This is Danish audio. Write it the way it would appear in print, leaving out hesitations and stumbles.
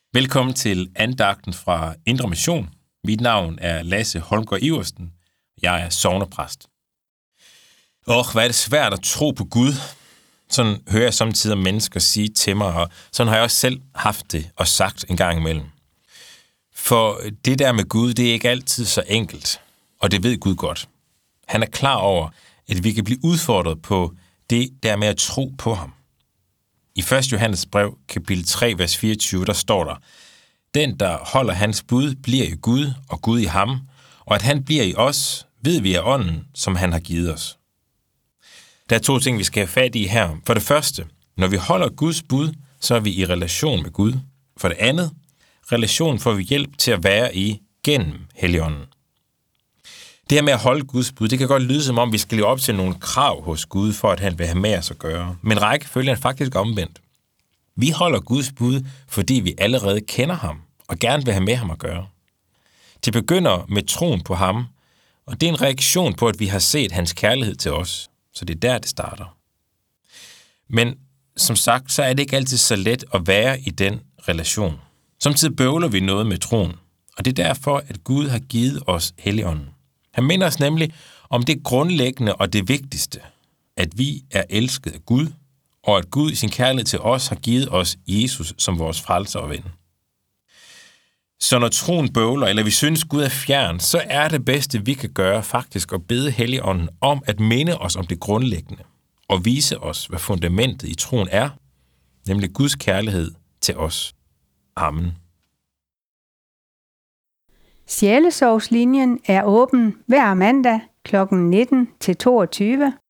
Velkommen til andagten fra Indre Mission. Mit navn er Lasse Holmgaard Iversen. Jeg er sognepræst. Hvad er det svært at tro på Gud? Sådan hører jeg samtidig mennesker sige til mig, og sådan har jeg også selv haft det og sagt en gang imellem. For det der med Gud, det er ikke altid så enkelt, og det ved Gud godt. Han er klar over, at vi kan blive udfordret på det der med at tro på ham. I 1. Johannes brev, kapitel 3, vers 24, der står der: Den, der holder hans bud, bliver i Gud, og Gud i ham, og at han bliver i os, ved vi af ånden, som han har givet os. Der er 2 ting, vi skal have fat i her. For det første, når vi holder Guds bud, så er vi i relation med Gud. For det andet, relation får vi hjælp til at være i gennem Helligånden. Det her med at holde Guds bud, det kan godt lyde som om, vi skal leve op til nogle krav hos Gud, for at han vil have med os at gøre. Men rækkefølgen er faktisk omvendt. Vi holder Guds bud, fordi vi allerede kender ham, og gerne vil have med ham at gøre. Det begynder med troen på ham, og det er en reaktion på, at vi har set hans kærlighed til os. Så det er der, det starter. Men som sagt, så er det ikke altid så let at være i den relation. Samtidig bøvler vi noget med troen, og det er derfor, at Gud har givet os Helligånden. Han minder os nemlig om det grundlæggende og det vigtigste, at vi er elsket af Gud, og at Gud i sin kærlighed til os har givet os Jesus som vores frelser og ven. Så når troen bøvler, eller vi synes Gud er fjern, så er det bedste, vi kan gøre faktisk at bede Helligånden om at minde os om det grundlæggende, og vise os, hvad fundamentet i troen er, nemlig Guds kærlighed til os. Amen. Sjælesorgslinjen er åben hver mandag kl. 19 til 22